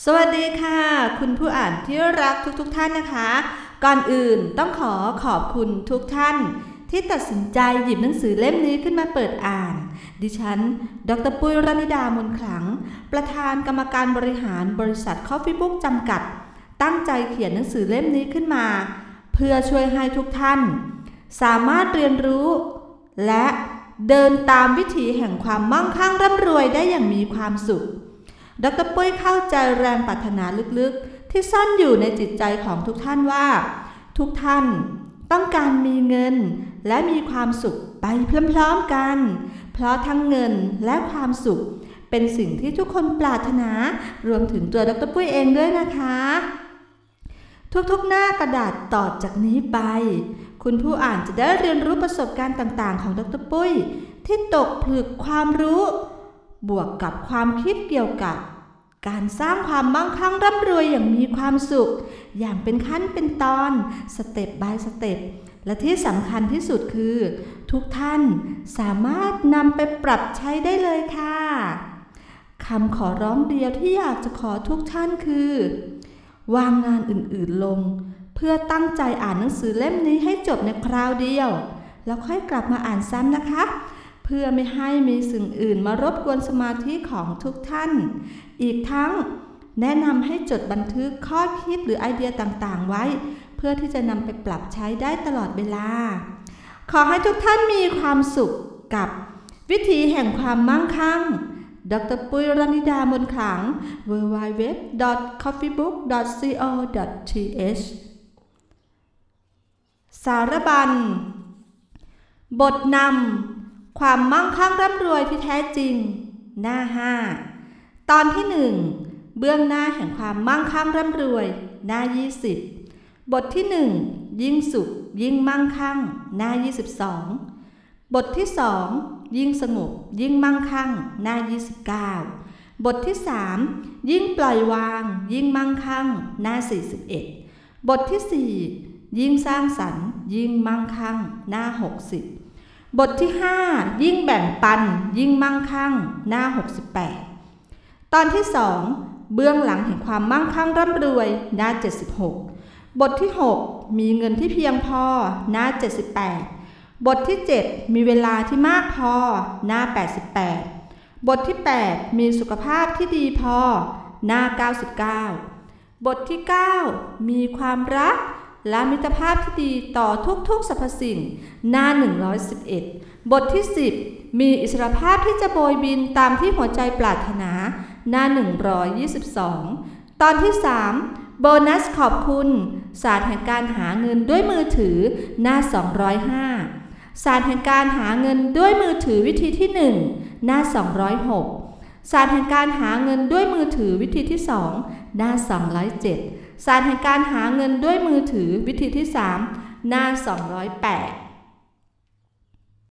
สวัสดีค่ะคุณผู้อ่านที่รักทุกท่านนะคะก่อนอื่นต้องขอบคุณทุกท่านที่ตัดสินใจหยิบหนังสือเล่มนี้ขึ้นมาเปิดอ่านดิฉันดร.ปุ้ย รณิดามนขลังประธานกรรมการบริหารบริษัท Coffee Book จำกัดตั้งใจเขียนหนังสือเล่มนี้ขึ้นมาเพื่อช่วยให้ทุกท่านสามารถเรียนรู้และเดินตามวิถีแห่งความมั่งคั่งร่ำรวยได้อย่างมีความสุขดร.ปุ้ยเข้าใจแรงปรารถนาลึกๆที่ซ่อนอยู่ในจิตใจของทุกท่านว่าทุกท่านต้องการมีเงินและมีความสุขไปพร้อมๆกันเพราะทั้งเงินและความสุขเป็นสิ่งที่ทุกคนปรารถนารวมถึงตัวดร.ปุ้ยเองด้วยนะคะทุกๆหน้ากระดาษต่อจากนี้ไปคุณผู้อ่านจะได้เรียนรู้ประสบการณ์ต่างๆของดร.ปุ้ยที่ตกผลึกความรู้บวกกับความคิดเกี่ยวกับการสร้างความมั่งคั่งร่ำรวยอย่างมีความสุขอย่างเป็นขั้นเป็นตอนสเต็ป by สเต็ปและที่สำคัญที่สุดคือทุกท่านสามารถนำไปปรับใช้ได้เลยค่ะคำขอร้องเดียวที่อยากจะขอทุกท่านคือวางงานอื่นๆลงเพื่อตั้งใจอ่านหนังสือเล่มนี้ให้จบในคราวเดียวแล้วค่อยกลับมาอ่านซ้ำนะคะเพื่อไม่ให้มีสิ่งอื่นมารบกวนสมาธิของทุกท่านอีกทั้งแนะนำให้จดบันทึกข้อคิดหรือไอเดียต่างๆไว้เพื่อที่จะนำไปปรับใช้ได้ตลอดเวลาขอให้ทุกท่านมีความสุขกับวิถีแห่งความมั่งคั่งดร.ปุ้ย รณิดามนขลัง www.coffeebook.co.th สารบัญบทนำความมั่งคั่งร่ำรวยที่แท้จริงหน้า5ตอนที่1เบื้องหน้าแห่งความมั่งคั่งร่ำรวยหน้า20บทที่1ยิ่งสุขยิ่งมั่งคั่งหน้า22บทที่2ยิ่งสงบยิ่งมั่งคั่งหน้า29บทที่3ยิ่งปล่อยวางยิ่งมั่งคั่งหน้า41บทที่4ยิ่งสร้างสรรค์ยิ่งมั่งคั่งหน้า60บทที่5ยิ่งแบ่งปันยิ่งมั่งคั่งหน้า68ตอนที่2เบื้องหลังแห่งความมั่งคั่งร่ำรวยหน้า76บทที่6มีเงินที่เพียงพอหน้า78บทที่7มีเวลาที่มากพอหน้า88บทที่8มีสุขภาพที่ดีพอหน้า99บทที่9มีความรักและมิตรภาพที่ดีต่อทุกๆสรรพสิ่งหน้า111บทที่10มีอิสรภาพที่จะโบยบินตามที่หัวใจปรารถนาหน้า122ตอนที่3โบนัสขอบคุณศาสตร์แห่งการหาเงินด้วยมือถือหน้า205ศาสตร์แห่งการหาเงินด้วยมือถือวิธีที่1หน้า206ศาสตร์แห่งการหาเงินด้วยมือถือวิธีที่2หน้า207ศาสตร์แห่งการหาเงินด้วยมือถือวิธีที่3หน้า208